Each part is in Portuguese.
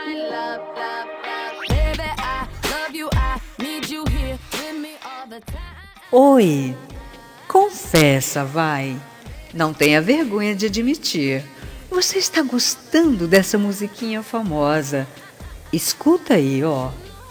Oi, confessa, vai. Não tenha vergonha de admitir. Você está gostando dessa musiquinha famosa. Escuta aí, ó.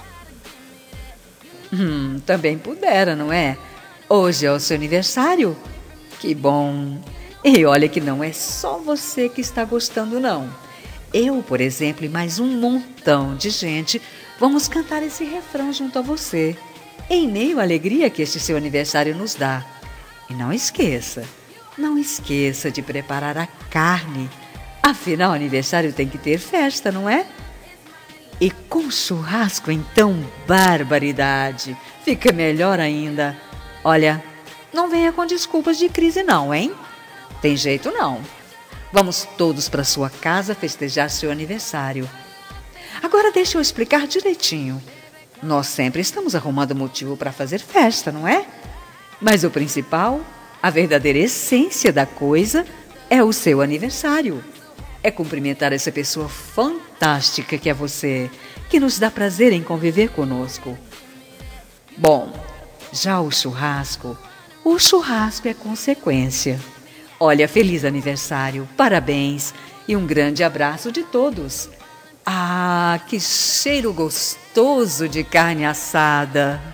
Também pudera, não é? Hoje é o seu aniversário? Que bom! E olha que não é só você que está gostando, não. Eu, por exemplo, e mais um montão de gente vamos cantar esse refrão junto a você, em meio à alegria que este seu aniversário nos dá. E não esqueça de preparar a carne. Afinal, aniversário tem que ter festa, não é? E com churrasco, então, barbaridade! Fica melhor ainda. Olha, não venha com desculpas de crise não, hein? Tem jeito não. Vamos todos para sua casa festejar seu aniversário. Agora deixa eu explicar direitinho. Nós sempre estamos arrumando motivo para fazer festa, não é? Mas o principal, a verdadeira essência da coisa, é o seu aniversário. É cumprimentar essa pessoa fantástica que é você, que nos dá prazer em conviver conosco. Bom, já o churrasco é consequência. Olha, feliz aniversário, parabéns e um grande abraço de todos. Ah, que cheiro gostoso de carne assada!